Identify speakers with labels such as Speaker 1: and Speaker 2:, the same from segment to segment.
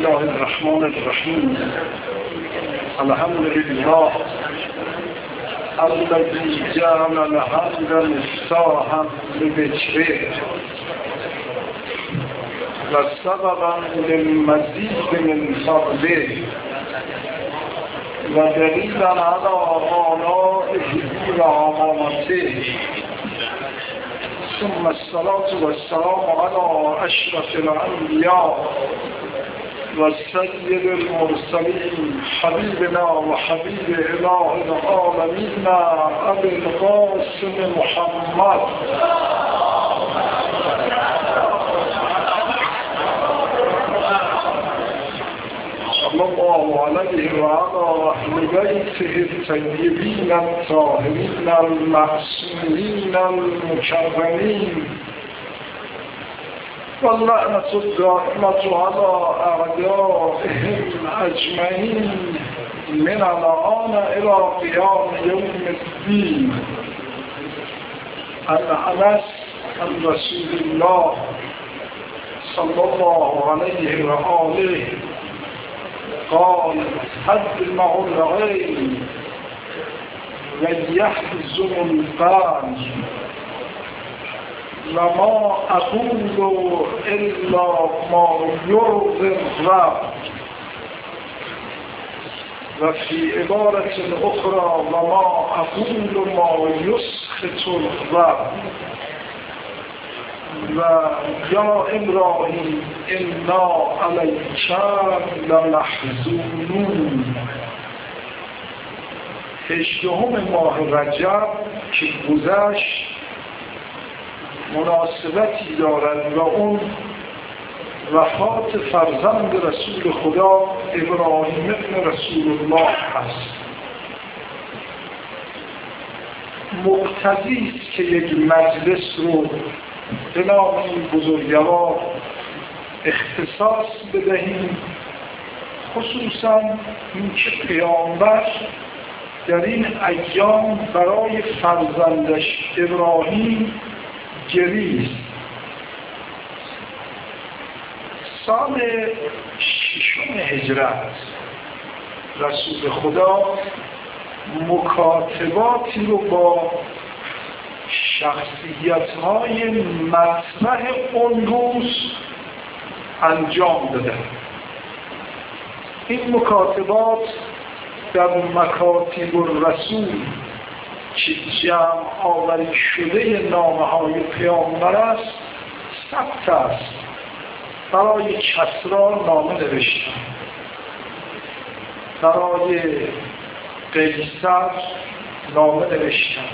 Speaker 1: الله الرحمن الرحیم. الحمد لله الذي جعل الحمد مفتاحا لذکره و سببا للمزید من فضله و دلیلا علی آلائه و عظمته. ثم الصلاة والسلام على أشرف الأنبياء وسيد المرسلين حبيبنا وحبيب إله العالمين أبي القاسم محمد صلى الله عليه وعلى أهل بيته الطيبين الطاهرين المعصومين المكرمين واللعنة الدائمة على أعدائهم أجمعين من الآن إلى قيام يوم الدين. عن أنس عن رسول الله صلى الله عليه وآله قال: أدمع العين ويحزن القلب وما أقول إلا ما يرضي الرب. وفي عبارة أخرى: وما أقول ما يسخط الرب. ويا إبراهيم إنا عليك لمحزونون. 18 ماه رجب که گذشت مناسبتی دارد و اون وفات فرزند رسول خدا ابراهیم ابن رسول الله هست. مقتضی است که یک مجلس رو به نام این بزرگوار اختصاص بدهیم، خصوصا اینکه پیامبر در این ایام برای فرزندش ابراهیم گریست. سال 6 هجرت رسول خدا مکاتباتی رو با شخصیت‌های مطرح اون روز انجام داده. این مکاتبات در مکاتب الرسول که جمع آوری شده نامه‌های پیامبر است ثبت است. برای کسرا نامه نوشتن، برای قیصر نامه نوشتن،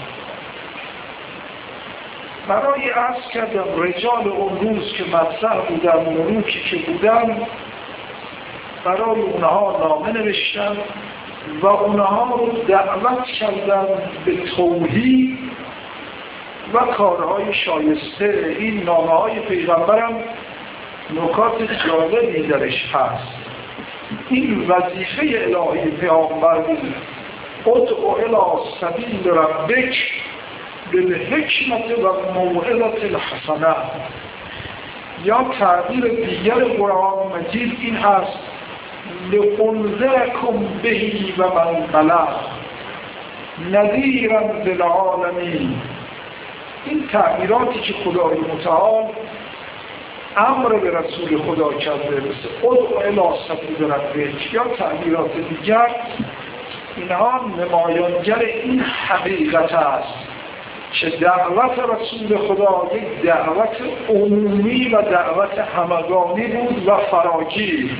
Speaker 1: برای عرض کردم رجال اون روز که مطرح بودن، ملوکی که بودن، برای اونها نامه نوشتن و اونها رو دعوت کردن به توحید و کارهای شایسته. این نامه های پیغمبرم نکات جالبی درش هست. این وظیفه الهی پیغمبر بود: ادعو الی سبیل ربک بالحکمت و موعظة الحسنه. یا تعبیر دیگر قرآن مجید این هست: لأنذرکم به و من بلغ نذیرا للعالمین. این تعبیراتی که خدای متعال امر به رسول خدا کرده، مثل ادعو الی سبیل ربک یا تعبیرات دیگر، اینها نمایانگر این حقیقت است که دعوت رسول خدا یک دعوت عمومی و دعوت همگانی بود و فراگیر.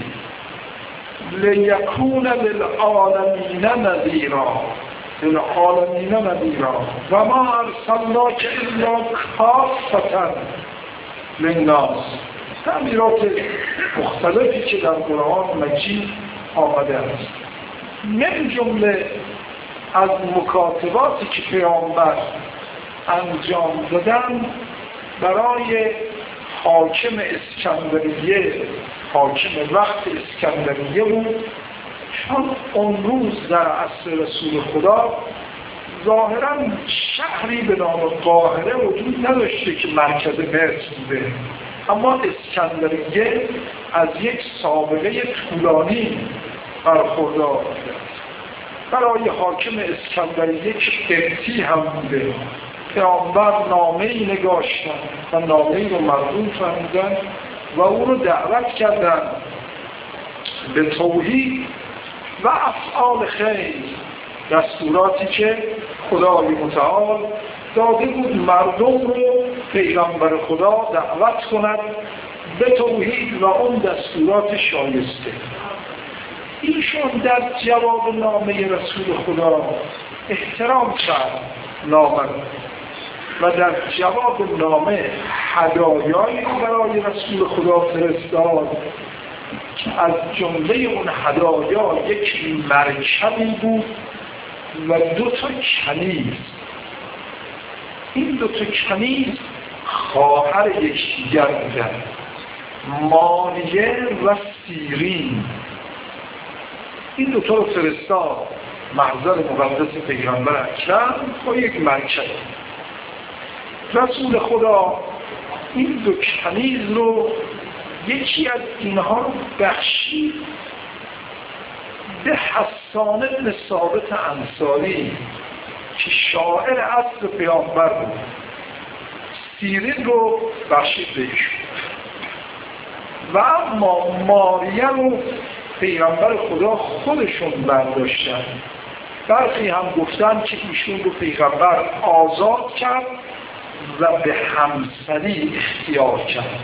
Speaker 1: لیکون للعالمین نذیرا، للعالمین نذیرا و ما ارسلناک الا کافة للناس. تعبیرات مختلفی که در قرآن مجید آمده است. من جمله از مکاتباتی که پیامبر انجام دادن برای حاکم اسکندریه، حاکم وقت اسکندریه بود، چون اون روز در عصر رسول خدا ظاهراً شهری به نام قاهره وجود نداشته که مرکز مصر بوده، اما اسکندریه از یک سابقه طولانی برخوردار بوده. برای حاکم اسکندر یک قبطی هم بوده. پیامبر نامه‌ای نگاشتن و نامه‌ای رو مردم فهمیدن و او رو دعوت کردن به توحید و افعال خیر، دستوراتی که خدای متعال داده بود مردم رو پیغمبر خدا دعوت کند به توحید و اون دستورات شایسته. ایشون در جواب نامه رسول خدا احترام کرد نامه و در جواب نامه هدایایی برای رسول خدا فرستاد. از جمله اون هدایا یک مرکبی بود و 2 کنیز. این 2 کنیز خواهر یکدیگر بودند، ماریه و سیرین. این 2 رو فرستاد محضر مقدس پیغمبر اکرم با یک مرکب. رسول خدا این 2 کنیز رو، یکی از اینها رو بخشید به حسان بن ثابت انصاری که شاعر عصر پیامبر بود. سیرین رو بخشید به ایشون و اما ماریه رو پیغمبر خدا خودشون برداشتن. برخی هم گفتن که ایشون رو پیغمبر آزاد کرد و به همسری اختیار کرد.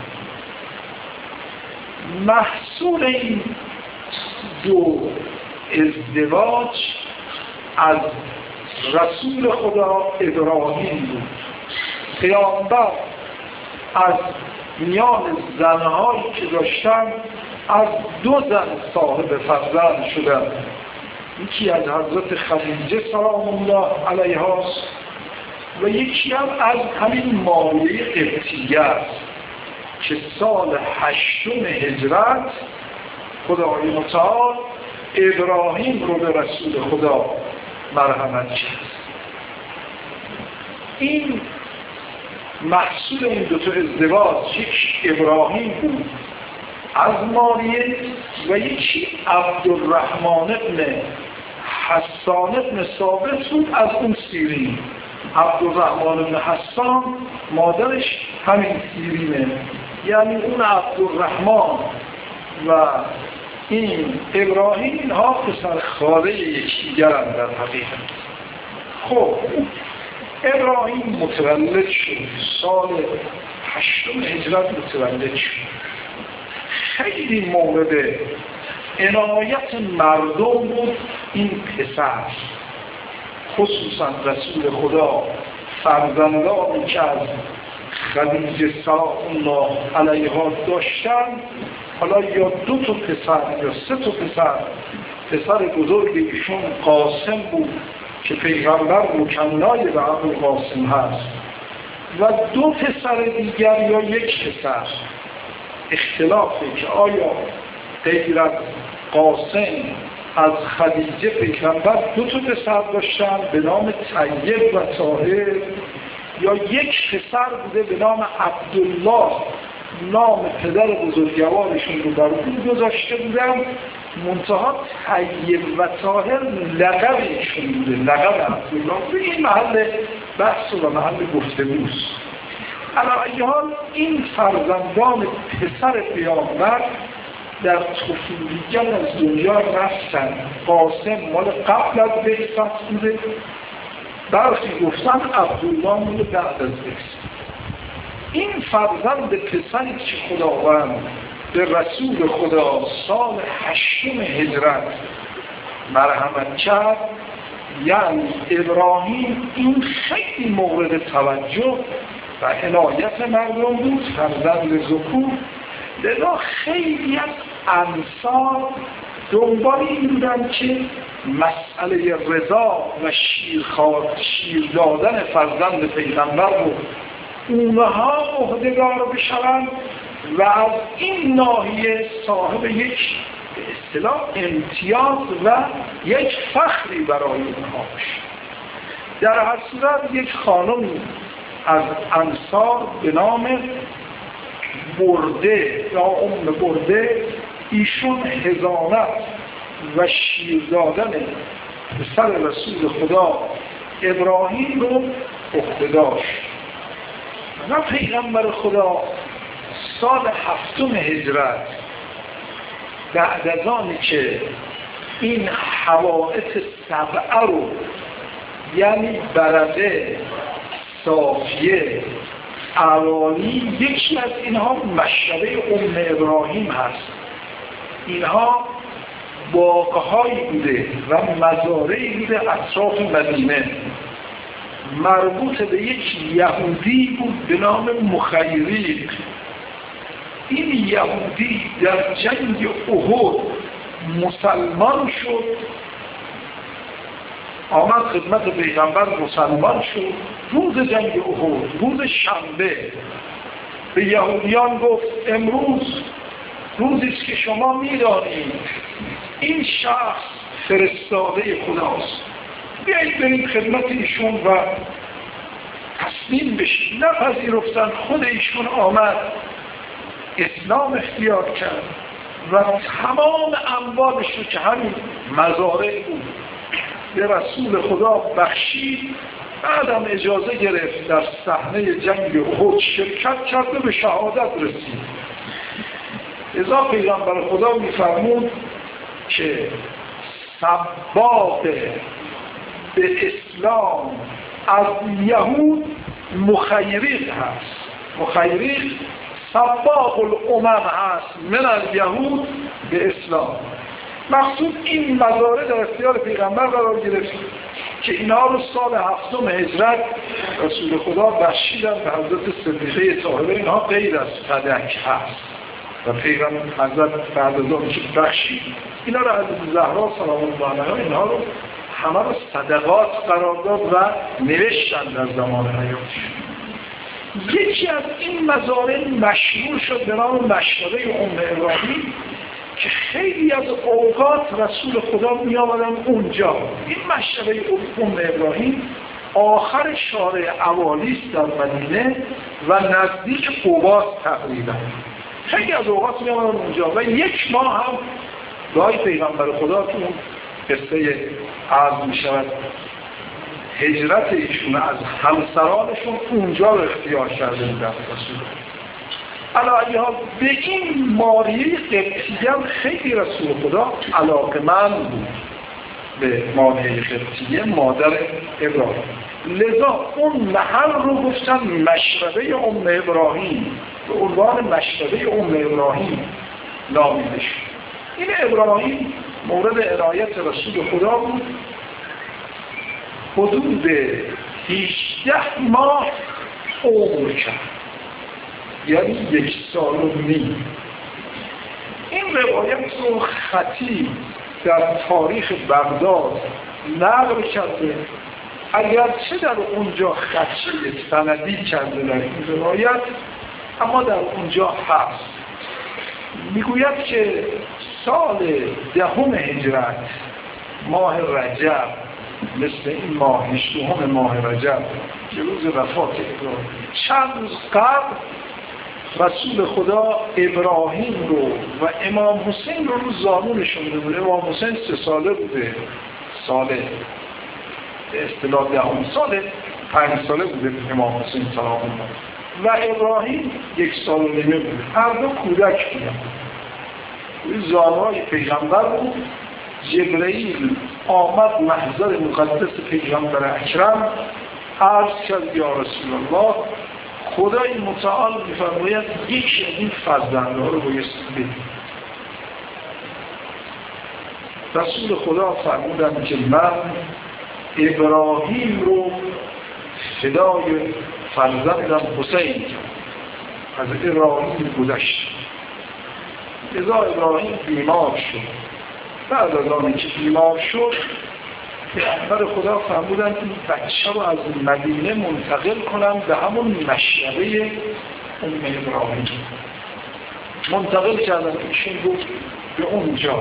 Speaker 1: محصول این 2 ازدواج از رسول خدا ابراهیم بود. پیامبر از میان زنهایی که داشتن از 2 زن صاحب فرزند شدن. یکی از حضرت خدیجه سلام الله علیها و یکی هم از همین ماریه قبطیه است که سال 8 هجرت خدای متعال ابراهیم رو به رسول خدا مرحمت کرد. این محصول این 2 ازدواج، یک ابراهیم بود از ماریه و یکی عبدالرحمن ابن حسان ابن ثابت بود از اون سیرین. عبدالرحمن ابن حسان مادرش همین سیرینه، یعنی اون عبدالرحمن و این ابراهیم اینها پسر خاله یکدیگرند در حقیقت. خب ابراهیم متولد شد سال 8 هجرت متولد شد. خیلی مورد عنایت مردم بود این پسر، خصوصا رسول خدا فرزندانی که از خدیجه سلام الله علیها داشتن، حالا یا 2 پسر یا 3 پسر. پسر بزرگ ایشون قاسم بود که پیغمبر مکنای به ابو قاسم هست و 2 پسر دیگر یا 1 پسر. اختلافه که آیا غیر از قاسم از خدیجه پیغمبر 2 پسر داشتن به نام طیب و طاهر یا 1 پسر بوده به نام عبدالله، نام پدر بزرگوارشون رو بر اون گذاشته بودن. منتها طیب و طاهر لقب ایشون بوده، لقب عبدالله. به این محل بحث و محل گفتگوست. علی حال این فرزندان پسر پیامبر در طفولیت از دنیا رفتن. قاسم مال قبل از بعثت بوده، برخی گفتن عبدالله مال بعد از بعثت. این فرزند پسری که خداوند به رسول خدا سال 8 هجرت مرحمت کرد، یعنی ابراهیم، این خیلی مورد توجه و عنایت مردم بود، فرزند ذکور. لذا خیلی از انصار دنبال این بودن که مسئله رضا و شیر دادن فرزند پیغمبر رو اونها عهده‌دار بشوند و از این ناحیه صاحب یک به اصطلاح امتیاز و یک فخری برای اونها بشه. در هر صورت یک خانم از انصار به نام برده یا برده ایشون حضانت و شیر دادن پسر رسول خدا ابراهیم رو عهده داشت. و پیغمبر خدا سال 7 هجرت بعد از آنی که این حوائط 7 رو یعنی برده، صافیه، عوانی، یکی از اینها مشربه ابراهیم هست. اینها باغ‌هایی بوده و مزارعی بوده اطراف مدینه، مربوط به یک یهودی بود به نام مخیریق. این یهودی در جنگ احد مسلمان شد، آمد خدمت پیغمبر، مسلمان شد. روز جنگ احد، روز شنبه، به یهودیان گفت امروز روزی است که شما می‌دانید این شخص فرستاده خداست، بیایید بریم خدمت ایشون و تسلیم بشید. نپذیرفتن. خود ایشون آمد اسلام اختیار کرد و تمام اموالش رو که همین مزارع بود به رسول خدا بخشید. بعدم اجازه گرفت در صحنه جنگ احد شرکت کرد و به شهادت رسید. لذا پیغمبر خدا می‌فرمود که سباق به اسلام از یهود مخیریق هست. مخیریق سباق الامم هست من الیهود به اسلام. مقصود این مزارع در اختیار پیغمبر قرار گرفت که اینها رو سال 7 هجرت رسول خدا بخشیدن به حضرت صدیقه طاهره. اینها غیر از فدک هست و پیغمبر حضرت بعد از آن که بخشید اینا رو از زهرا سلام الله علیها اینها رو همه رو صدقات قرار داد و نوشتن در زمان حیاتش. یکی از این مزارع مشهور شد به نام مشربه ابراهیم که خیلی از اوقات رسول خدا می آمدن اونجا. این مشربه ابراهیم آخر شارع عوالیس در مدینه و نزدیک قباس تقریبا. خیلی از اوقات می آمدن اونجا و یک ماه هم گاهی پیغمبر خدا تو اون قصه عرض می شود هجرت ایشون از همسرانشون اونجا رو اختیار کرده بودن. علاوه به این ماریه قبطیه هم خیلی رسول خدا علاقه‌مند بود به ماریه قبطیه مادر ابراهیم. لذا اون محل رو گفتن مشربه ابراهیم، به عنوان مشربه ابراهیم نامیده شد. این ابراهیم مورد عنایت رسول خدا بود. حدود 18 ماه عمر کرد، یعنی 1 سال و نیم. این روایت رو خطیب در تاریخ بغداد نقل کرده، اگرچه در اونجا خدشه سندی کرده در این روایت، اما در اونجا هست. میگوید که سال 10 هجرت ماه رجب، مثل این ماه 18 ماه رجب که روز وفات ابراهیم، چند روز قبل رسول خدا ابراهیم رو و امام حسین رو زانونشون بوده. امام حسین 3 ساله بوده، ساله به اصطلاح 10 ساله، 5 ساله بوده امام حسین سلام الله و ابراهیم 1 سال و نیم بوده. هر دو کودک بودن. زانوهای پیغمبر بود. جبرئیل آمد محضر مقدس پیغمبر اکرم، عرض کرد یا رسول الله خدای متعال می‌فرماید یکی از این فرزندها رو بایستی بدید. رسول خدا فرمودن که من ابراهیم رو فدای فرزندم حسین از ابراهیم گذشت. لذا ابراهیم بیمار شد. بعد از آنی که بیمار شد پیغمبر خدا فرمودن این بچه رو از مدینه منتقل کنم به همون مشربه ابراهیم. منتقل کردن ایشون رو به اونجا.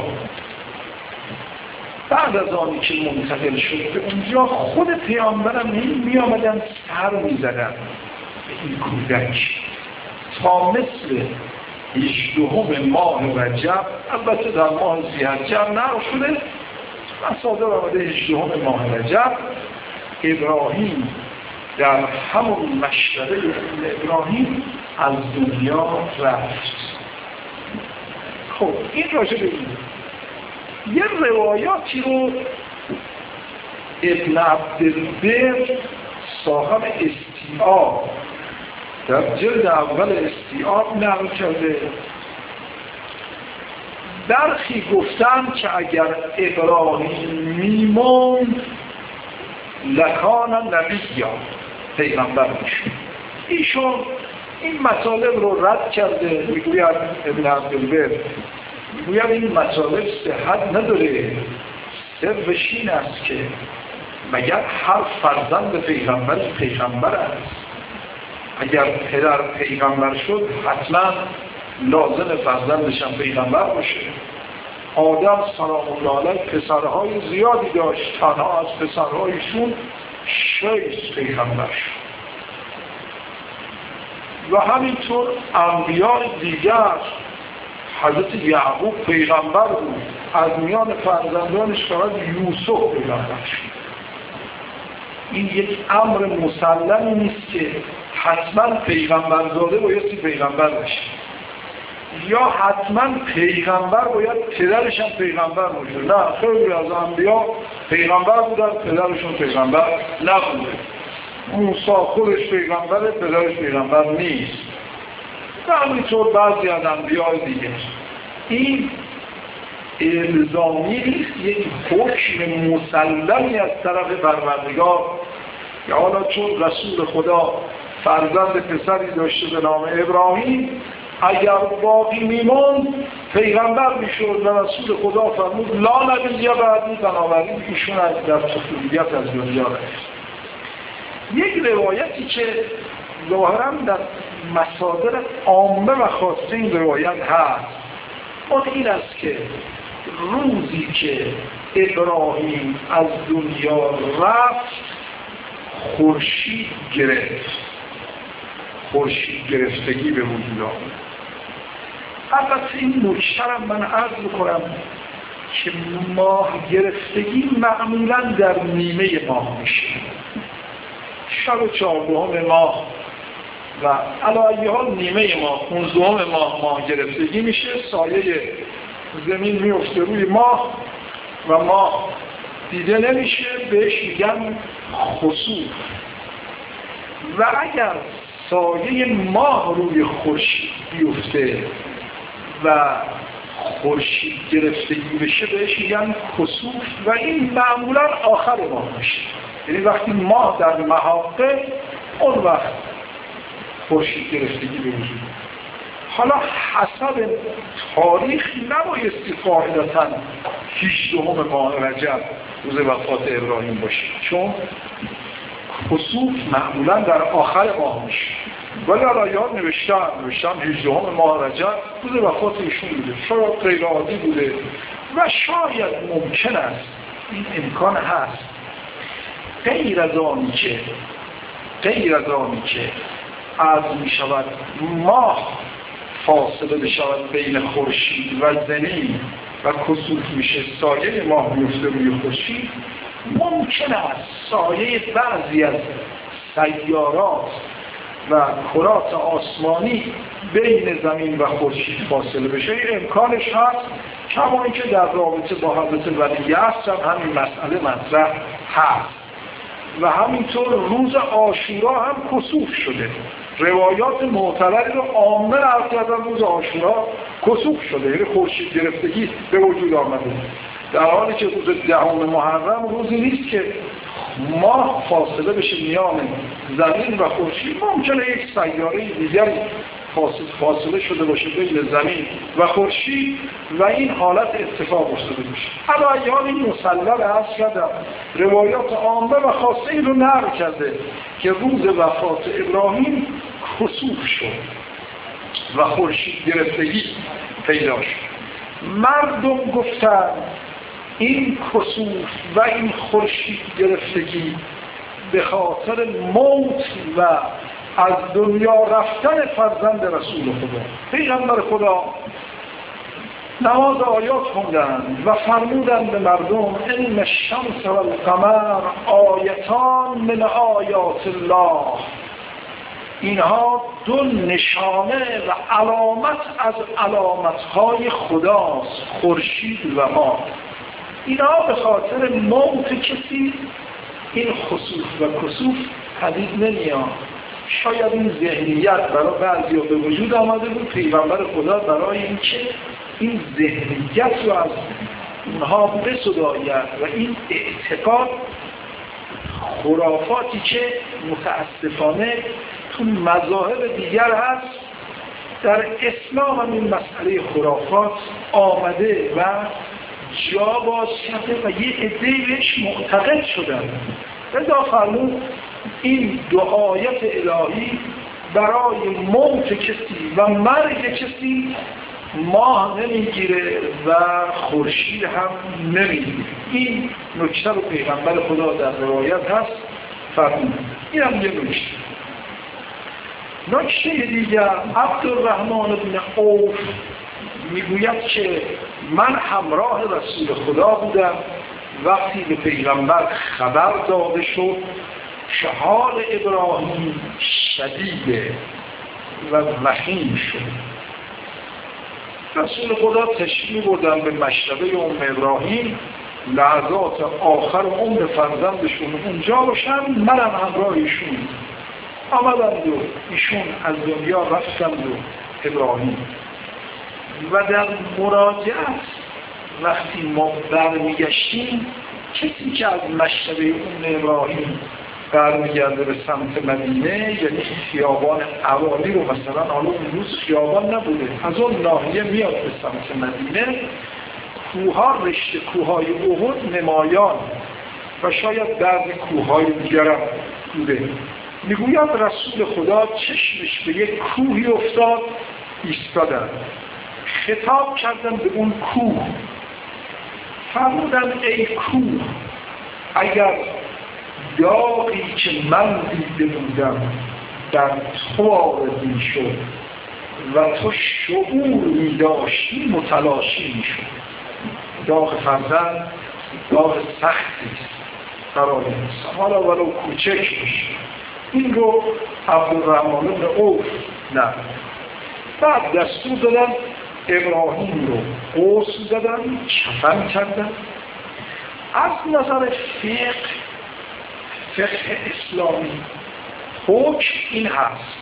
Speaker 1: بعد از آنی که منتقل شد به اونجا خود پیامبرم می آمدن سر می زدن به این کودک تا مثل 18 ماه رجب، البته در ماه ذی‌حجه نقل شده، مصادر آمده 18 ماه رجب، ابراهیم در همون مشربه ابراهیم از دنیا رفت. خب این راجع به این یه روایاتی رو ابن عبدالبر صاحب استیعاب در جلد اول استیعاب نقل کرده. برخی گفتن که اگر ابراهیم میموند لکان نبیا، پیغمبر میشد. ایشون این مطالب رو رد کرده. میگوید ابن عبدالبر، میگوید این مطالب صحت نداره. سرش این است که مگر هر فرزند پیغمبر است. اگر پدر پیغمبر شد حتما لازم فرزندش هم پیغمبر باشه. آدم سلام الله علیه پسرهای زیادی داشت، تنها از پسرهایشون 6 پیغمبر شد. و همینطور انبیاء دیگر، حضرت یعقوب پیغمبر بود، از میان فرزندانش فقط یوسف پیغمبر شد. این یک امر مسلمی نیست که حتما پیغمبرزاده بایستی پیغمبر بشه، یا حتما پیغمبر باید پدرش هم پیغمبر باشه. نه، خیلی از انبیا پیغمبر بودن، پدرشون پیغمبر نبوده. موسی خودش پیغمبره، پدرش پیغمبر نیست. و همینطور بعضی از انبیاء دیگه. این الزامی نیست، یک حکم مسلمی از طرف پروردگار که حالا چون رسول خدا فرزند پسری داشته به نام ابراهیم، اگر باقی میموند پیغمبر میشد و رسول خدا فرمود لا نبی بعدی، بنابراین ایشون از در طفولیت از دنیا رفت. یک روایتی که ظاهراً در مصادر عامه و خاصه این روایت هست، اون این است که روزی که ابراهیم از دنیا رفت خورشید گرفت، خورشید گرفتگی به وجود آمد. البته این نکته را من عرض بکنم که ماه گرفتگی معمولاً در نیمه ماه میشه، شب 14 ماه و علی حال نیمه ماه 15 ماه گرفتگی میشه. سایه زمین میفته روی ماه و ماه دیده نمیشه، بهش میگن خسوف. و اگر سایه ماه روی خورشید بیفته و خورشید گرفتگی بشه بهش میگن خسوف و این معمولا آخر ماه میشه، یعنی وقتی ماه در محاقه اون وقت خورشید گرفتگی به وجود. حالا حسب تاریخ نبایستی قاعدتاً 18 ماه رجب روز وفات ابراهیم باشه، چون خسوف معمولاً در آخر ماه میشه. ولی علایات نوشتن 18 ماه رجب روز وفات ایشون بوده، شاید غیر عادی بوده و شاید ممکن است این امکان هست غیر از آنی که از می شود ماه فاصله بشود بین خورشید و زمین و کسوف میشه، سایه ماه میفته روی خورشید. ممکن است سایه بعضی از سیارات و کرات آسمانی بین زمین و خورشید فاصله بشه، این امکانش هست، کما اینکه در رابطه با حضرت ولی عصر هم همین مسئله مطرح هست. و همینطور روز عاشورا هم کسوف شده. روایات معتبری رو عامه عرض کردن روز عاشورا کسوف شده، یعنی خورشید گرفتگی به وجود آمده، در حالی که روز 10 محرم روزی نیست که ماه فاصله بشه میان زمین و خورشید. ممکنه یک سیاره دیگری فاصله شده باشه بین زمین و خورشید و این حالت اتفاق افتاده باشه. علایان این مسلم عرض کردم روایات عامه و خاصه این رو نقل کرده که روز وفات ابراهیم خسوف شد و خورشید گرفتگی پیدا شد. مردم گفتن این خسوف و این خورشید گرفتگی به خاطر موت و از دنیا رفتن فرزند رسول خدا. پیغمبر خدا نماز آیات خوندن و فرمودن به مردم ان الشمس و القمر آیتان من آیات الله، اینها دو نشانه و علامت از علامتهای خداست، خورشید و ماه. اینها به خاطر موت کسی این خسوف و کسوف پدید نمیاد. شاید این ذهنیت برای بعضی به وجود آمده بود، پیغمبر خدا برای اینکه این ذهنیت رو از اونها بسداید و این اعتقاد، خرافاتی که متاسفانه تو مذاهب دیگر هست، در اسلام هم این مسئله خرافات آمده و جا باز کرده و یه عده‌ای بهش معتقد شدن. لذا فرمود این دو آیت الهی برای موت کسی و مرگ کسی ماه نمیگیره و خورشید هم نمیگیره. این نکته رو پیغمبر خدا در روایت هست فرمود. این هم یه نکته. نکته دیگر، عبدالرحمن بن عوف میگوید که من همراه رسول خدا بودم وقتی به پیغمبر خبر داده شد که حال ابراهیم شدیده و وخیم شد. رسول خدا تشریف بردن به مشربه ابراهیم، لحظات آخر عمر فرزندشون اونجا باشن، منم همراه ایشون آمدند و ایشون از دنیا رفتند و ابراهیم. و در مراجعت وقتی ما برمیگشتیم، کسی که از مشربه ابراهیم برمیگرده به سمت مدینه، یعنی خیابان عوالی رو مثلا، حالا اون روز خیابان نبوده، از اون ناحیه میاد به سمت مدینه، کوها رشته کوهای احد نمایان و شاید بعضی کوهای دیگر هم بوده. میگوید رسول خدا چشمش به یک کوهی افتاد، ایستادن، خطاب کردن به اون کوه، فرمودن ای کوه، اگر داغی که من دیده بودم در تو وارد میشد و تو شعور میداشتی متلاشی میشد. داغ فرزند داغ سختی است برای انسان، حالا ولو کوچک میشه. این رو عبدالرحمن بن عوف نه. بعد دستور دادن ابراهیم رو غسل دادن، کفن کردن. از نظر فقه اسلامی حکم این هست: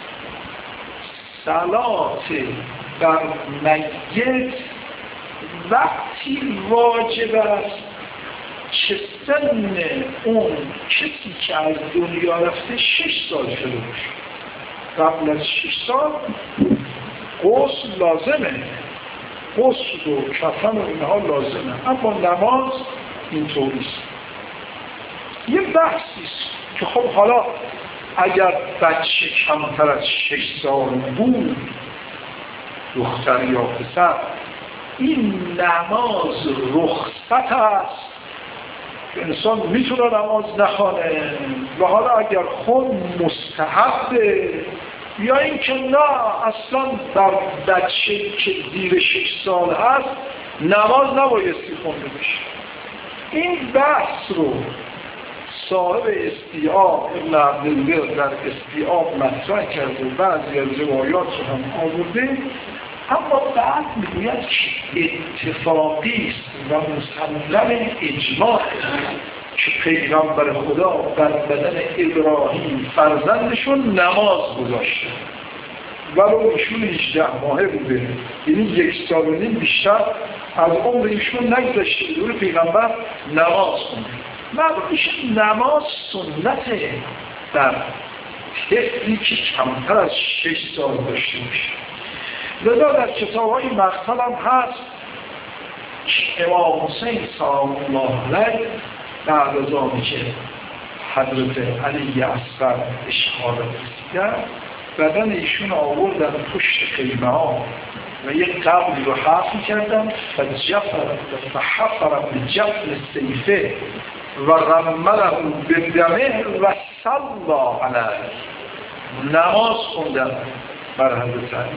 Speaker 1: صلات بر میت وقتی واجب است که سن اون کسی که از دنیا رفته 6 سال شده باشه. قبل از 6 سال غسل لازمه، غسل و کفن و اینها لازمه، اما نماز اینطوریست. یه بحثیست که خب حالا اگر بچه کمتر از 6 سال بود، دختر یا پسر، این نماز رخصت است، انسان میتونه نماز نخوانه و حالا اگر خود مستحبه، یا اینکه نه اصلا در بچه که زیر 6 سال هست نماز نبایستی خونده بشه. این بحث رو صاحب استیعاب ابن عبدالبر در استیعاب مطرح کرده و بعضی از روایات رو هم آورده، اما بعد میگوید که اتفاقی است و مسلم اجماع که پیغمبر خدا بر بدن ابراهیم فرزندشون نماز گذاشته، ولو ایشون 18 ماهه بوده، یعنی 1 سال و نیم بیشتر از عمر ایشون نگذاشته، دور پیغمبر نماز خونده. معلوم میشه نماز سنته در طفلی که کمتر از 6 سال داشته باشه. لذا در کتاب‌های مقتل هم هست که امام حسین سلام الله علیه بعد از آنی که حضرت علی اصغر اشاره رسیدن، بدن ایشون آوردن پشت خیمه ها و یک قبری رو حفر کردن، فحفر بجفن سیفه و رمله بدمه و صلا علیه، نماز خوندن بر حضرت علی.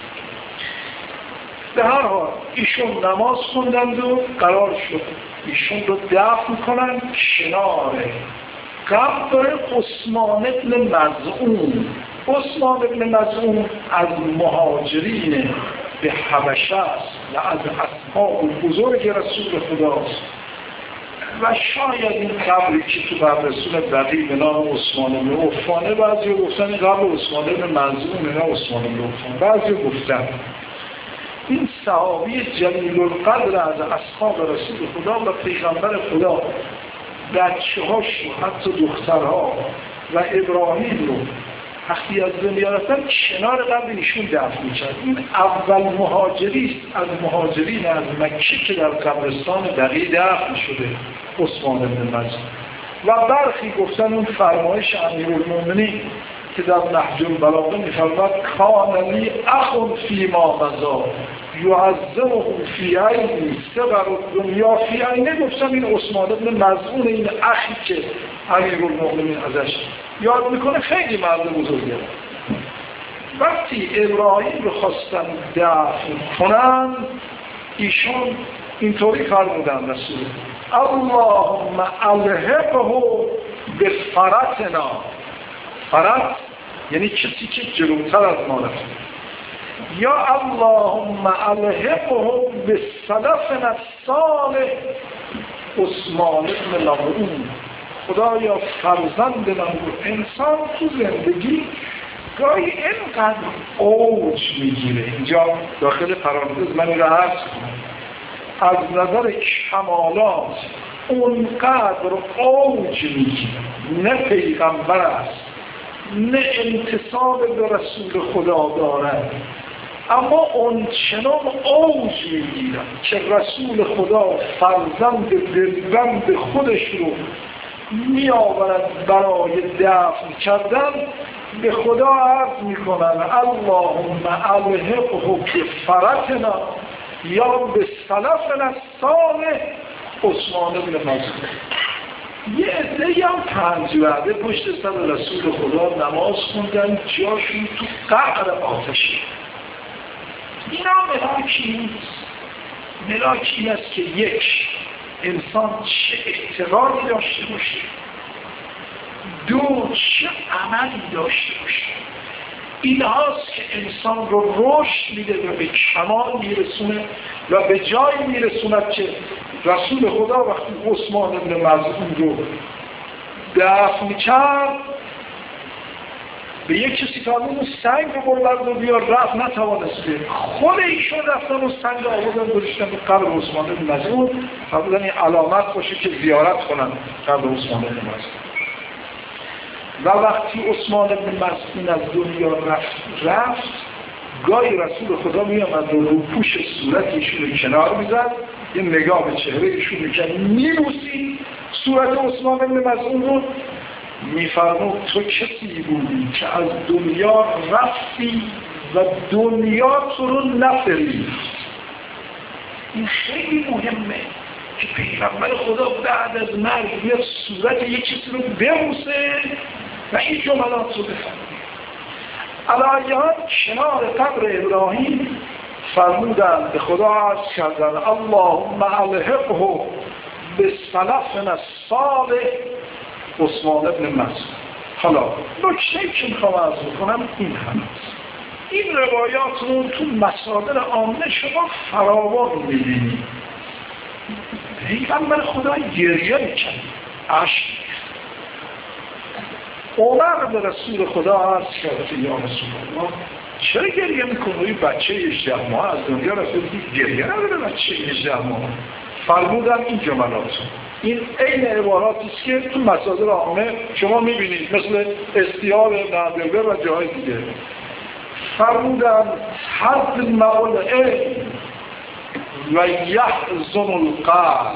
Speaker 1: به هر حال ایشون نماز خوندند و قرار شد ایشون رو دفن کنن کنار قبر عثمان بن مظعون. عثمان بن مظعون از مهاجرین به حبشه است و از اصحاب بزرگ رسول خداست و شاید این قبری که تو قبرستون بقیع به نام عثمان بن عفانه، بعضی گفتن قبر عثمان بن مظعون نه عثمان بن عفان، بعضی گفتن این صحابی جلیل القدر از اصحاب رسول خدا و پیغمبر خدا بچه هاش رو حتی دخترها و ابراهیم رو وقتی از دنیا رفتن کنار قبر ایشون دفن می‌شد. این اول مهاجری است از مهاجرین از مکه که در قبرستان بقیع دفن شده عثمان بن مظعون. و برخی گفتن اون فرمایش امیرالمومنین که در نهج البلاغه می‌فرماید کان لی اخ فی ما مضی یعظمه فی عینی صغر الدنیا فی عینه. گفتن این عثمان بن مظعون این اخی که امیرالمومنین ازش یاد میکنه خیلی مرد بزرگه. وقتی ابراهیم رو خواستن دفن کنن ایشون اینطوری فرمودن رسول اللهم الحقه به فرتنا. فرت یعنی کسی که جلوتر از ما رفت. یا اللهم الحقه به سلفنا الصالح عثمان بن مظعون. خدایا فرزند من رو. انسان تو زندگی گاهی اینقدر اوج میگیره، اینجا داخل پرانتز من رو عرض کنم، از نظر کمالات اونقدر اوج میگیره، نه پیغمبر است نه انتساب به رسول خدا دارد، اما اون چنان اوج میگیرن که رسول خدا فرزند دلبند خودش رو می آورد برای دفن کردن. به خدا عرض می کنن اللهم الحقه به فرتنا یا به سلفنا الصالح عثمان بن مظعون. یه عده‌ای هم 5 وعده پشت سر رسول خدا نماز خوندن جاشون تو قعر آتشی. اینا ملاکی نیست. ملاکی این است که یک انسان چه اعتقادی داشته باشه، دو چه عملی داشته باشه. این هاست که انسان رو رشد میده و به کمال میرسونه و به جایی میرسوند که رسول خدا وقتی عثمان بن مظعون رو دفن کرد به یک کسی فرمود سنگ رو برد و بیار، رفت نتوانست بیاد. خود ایشون رفتن و سنگ آوردن گذاشتن به قبر عثمان بن مظعون، فرمودن این علامت باشه که زیارت کنن قبر عثمان بن مظعون. و وقتی عثمان بن مظعون از دنیا رفت گاهی رسول خدا میامد و روپوش صورت ایشون رو کنار میزد، یه نگاه به چهره ایشون میکرد، میبوسید صورت عثمان بن مظعون رو، میفرمود تو کسی بودی که از دنیا رفتی و دنیا تو رو نفریفت. این خیلی مهمه که پیغمبر خدا بعد از مرگ بیاد صورت یک کسی رو ببوسه و این جملات رو بفرمید. علایان کنار قبر ابراهیم فرمودن به خدا عرض کردن اللهم الحقه به سلفنا الصالح عثمان بن مظعون. حالا نکته‌ای که میخوام عرض بکنم این هست، این روایات رو تو مصادر عامه شما فراوان می‌بینید. پیغمبر خدا گریه می‌کرد، اشک. عمر به رسول خدا عرض کرد یا رسول الله چرا گریه می‌کنی؟ این بچه 18 ماه از دنیا رفته، گریه نداره بچه 18 ماه. فرمودن این جملات، این عین عباراتی است که تو مصادر عامه شما می‌بینید، مثل استیاب ابن عبدالبر و جاهای دیگه. فرمودن حزم العلم و یحزن القلب.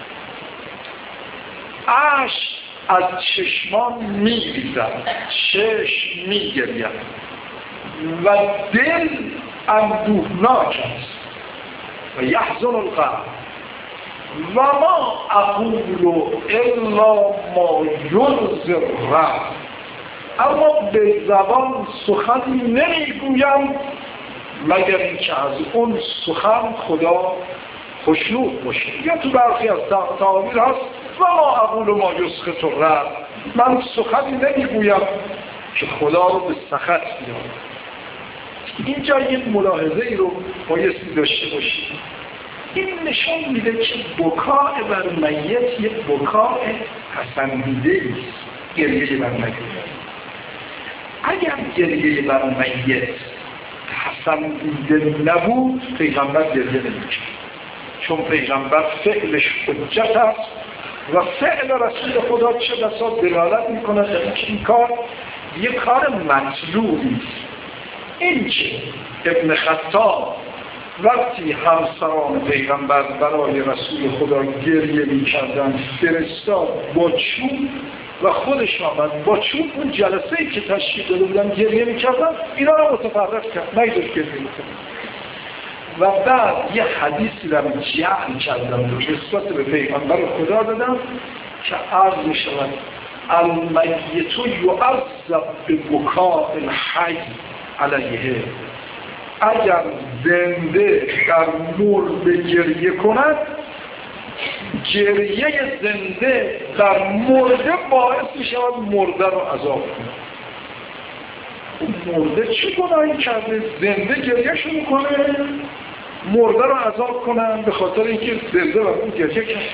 Speaker 1: اشک از چشمان می‌ریزد، چشم می‌گرید و دل اندوهناک است. و یحزن القلب و ما اقول الا ما یرضی الرب اما به زبان سخنی نمیگویم مگر اینکه از اون سخن خدا خوشنود باشه. یا تو برخی از تعابیر هست و ما اقول ما یسخط الرب، من سخنی نمیگویم که خدا رو به سخط بیارم. اینجا یک ملاحظه ای رو بایستی داشته باشید. این نشان میده که بکاء بر میت یک بکاء پسندیده است، گریه بر میت. اگر گریه بر میت پسندیده نبود پیغمبر گریه نمی‌کرد، چون پیغمبر فعلش حجت است و فعل رسول خدا چه بسا دلالت می‌کند در اینکه این کار یک کار مطلوبی است. این که ابن خطاب وقتی همسران پیغمبر برای رسول خدا گریه می‌کردند فرستاد با چوب و خودش آمد با چوب اون جلسه‌ای که تشکیل داده بودن گریه می‌کردن، اینا رو متفرق کرد، نگذاشت گریه می‌کنن. و بعد یه حدیثی رو جعل کردم و نسبت به پیغمبر خدا دادم که عرض می‌شود المیت یعذب ببکاء الحی علیه. اگر زنده در مرده گریه کند، گریه زنده در مرده باعث می شود مرده رو عذاب کنه. اون مرده چه گناهی کرده؟ زنده گریهشو میکنه مرده رو عذاب کنن به خاطر اینکه زنده و اون گریه کرده.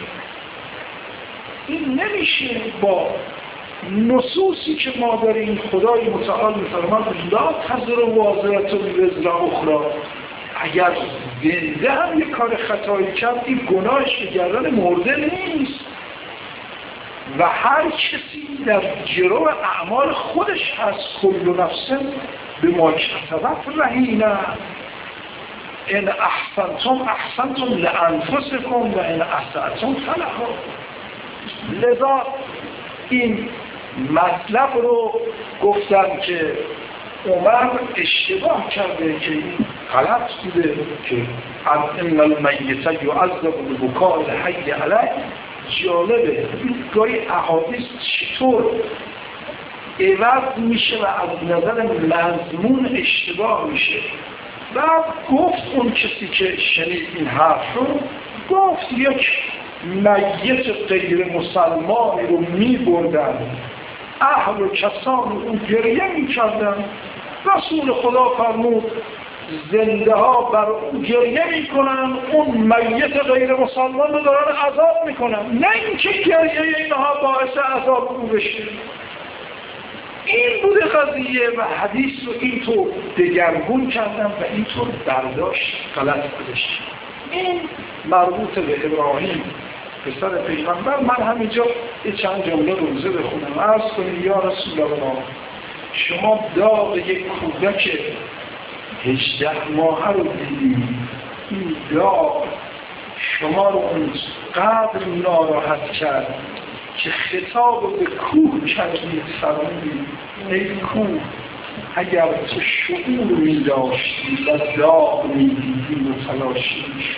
Speaker 1: این نمیشه با نصوصی که ما داریم. خدای متعال می‌فرماید لا تزر واضحة وزر اخرى. اگر زنده هم یک کار خطایی کرد، این گناهش به گردن مرده نیست و هر کسی در جلو اعمال خودش هست. کل نفس بما کسبت رهینه. ان احسنتم احسنتم لانفسکم و ان اسأتم فلها. لذا این مطلب رو گفتم که عمر اشتباه کرده که غلط بوده که ان المیت یعذب ببکاء الحی علیه. جالبه گاهی احادیث چطور عوض میشه و از نظر مضمون اشتباه میشه. بعد گفت اون کسی که شنید این حرف رو، گفت یک میت غیر مسلمانی رو میبردن، اهل و کسان اون گریه میکردن. رسول خدا فرمود زنده ها بر اون گریه میکنن، اون میت غیر مسلمان رو دارن عذاب میکنن، نه اینکه گریه اینها باعث عذاب او بشه. این بوده قضیه و حدیث رو اینطور دگرگون کردن و اینطور برداشت غلط بودش. این مربوط به ابراهیم پسر پیغمبر. من همینجا یه چند جمله روزه بخونم. عرض کنیم یا رسول الله، شما داغ یک کودک 18 ماهه رو دیدید، این داغ شما رو اونقدر ناراحت کرد که خطاب به کوه کردید، فرمودید ای کوه اگر تو شعور می داشتی و داغ می دیدی متلاشیش.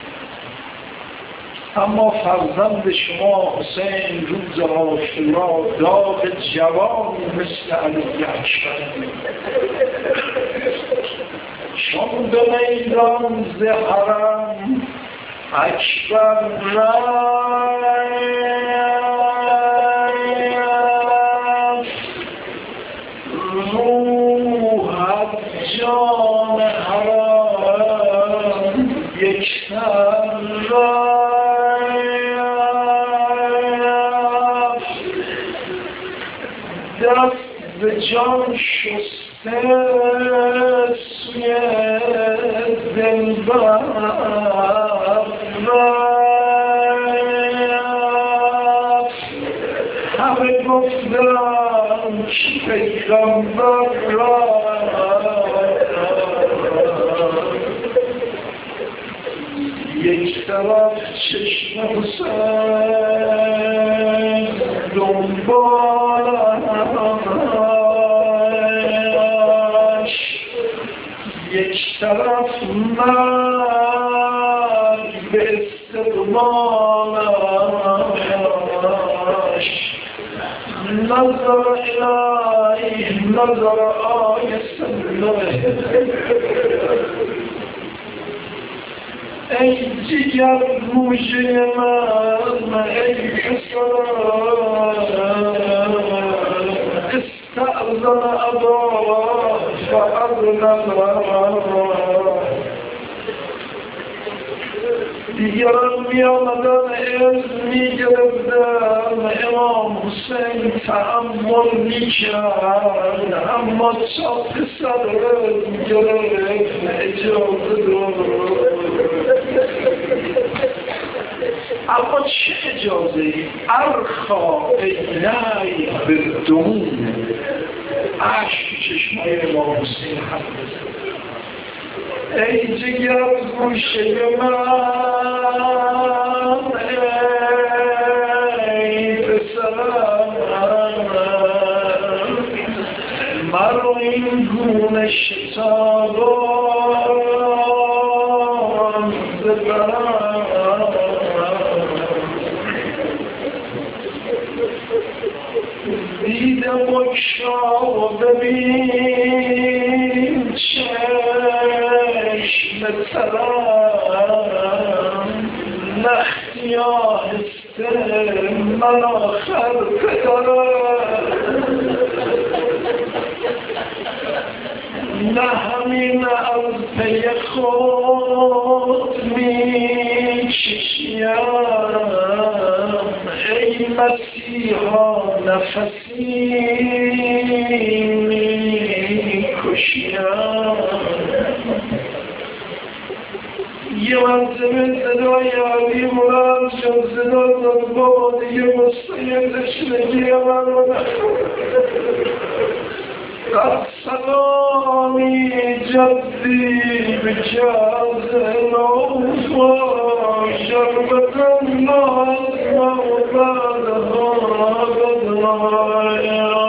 Speaker 1: اما فرزند شما حسین روز عاشورا داغ جوانی مثل علی اکبر چون به میدان ز حرم اکبر روح جان حرم یک سر دست به جان شسته سوی دلبر رفت. همه گفتن که پیغمبر رفت، یک طرف چشم حسین دنبالش، یک طرف مرگ به استقبالش. نظر الهی نظر آیه ای جگر روژه من ای پسرم استأذن ابا فأذن دیگران می آمدن از می گرفتن امام حسین تأمل می کرد اما تا پسر گرفت اجازه داد اما چه اجازه ای؟ ارخا اینی بدون عشق چشمای امام حسین هست ای جگر گوشه من ای پسرم مرا این گونه شتابان ببرم دیدم بکشا و ببین مثلا نختی آهسته من آخر پدرم نه همین از پی خود می کشیم ای مسیحا نفسی می کشیم یه منطقه صدای علی بلند شد صدا داد بابا دیگه مستقیم تشنگی من رو در سلامی جدی به جازن اوفا شربت الناس موبادها بدرایا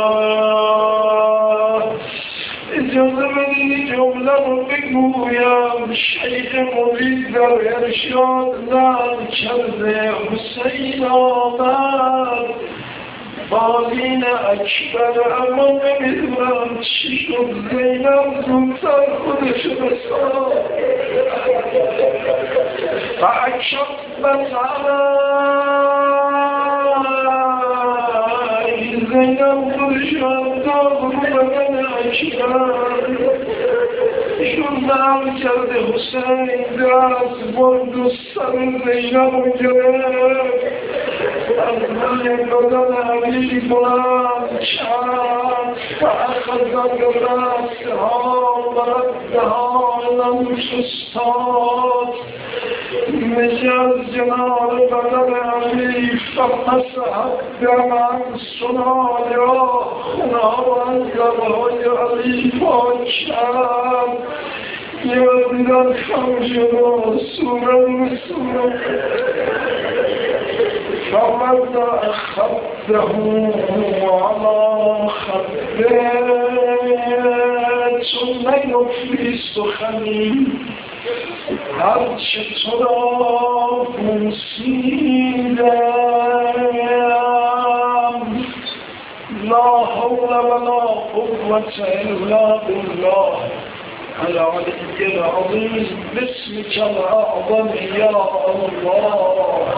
Speaker 1: اجازه بدید جمله رو بگویم شیخ مرید در ارشاد نام کرده حسین آمد بالین اکبر اما نمیدونم چی شد زینب زودتر خودشو بسا و اکشف بزنی زینب خودشو انداز رو بدن اکبر شون نام کرده حسین دست برد و سر زینب رو گرفت از من بدن علی بلند کرد فأخذ برأسها وردها لم تستاد مجاز جناب بدن علی فمسحت دمن سنایا خناوان لبهای علی پاک کرد یا دیدن خمشد سورا فوضع خده على خده چون نیفتی سخنی هرچه تو را پرسیدم لا حول ولا قوة الا بالله العلي العظيم باسمك الأعظم يا الله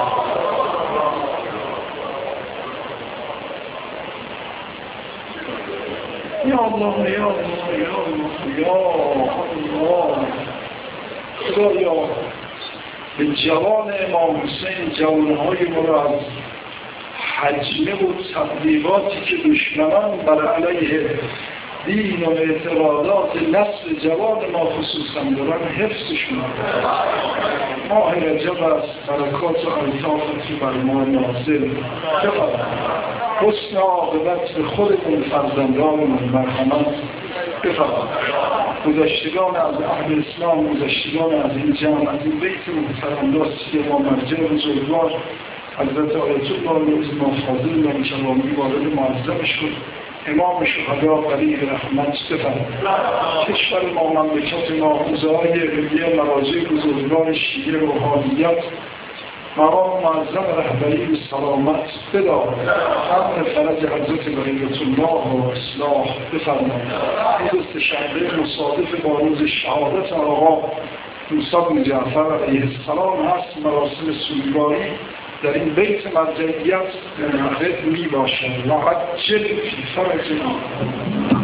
Speaker 1: يا الله يا الله يا الله يا الله خدایا به جوان امام حسین جوانهای ما را از حجمه و تبلیغاتی که دشمنان بر علیه دین و اعتقادات نسل جوان ما خصوصا دارن حفظشون ماه رجب است برکات و الطافتی بر ما نازل حسن عاقبت به خودمون فرزندانمون مرحمت بفرمایید. گذشتگان از اهل اسلام، گذشتگان از این جمع، از این بیت محترم‌داشت که ما مرجع بزرگوار حضرت آیت الله نوزی فاضل نمی‌شوامی وارد معظمش شد، امام شهدا علیه رحمت بفرمایید. کشور ما، مملکت ما، حوزه‌های ملی مراجع بزرگوار شیعه روحانیت مقام معظم رهبری به سلامت بدار، امر فرج حضرت بقیت الله و اصلاح بفرمایید. روز شنبه مصادف با روز شهادت آقا موسی بن جعفر علیه السلام هست. مراسم سوگواری در این بیت مرجعیت منعقد می باشد. و عجل فی فرج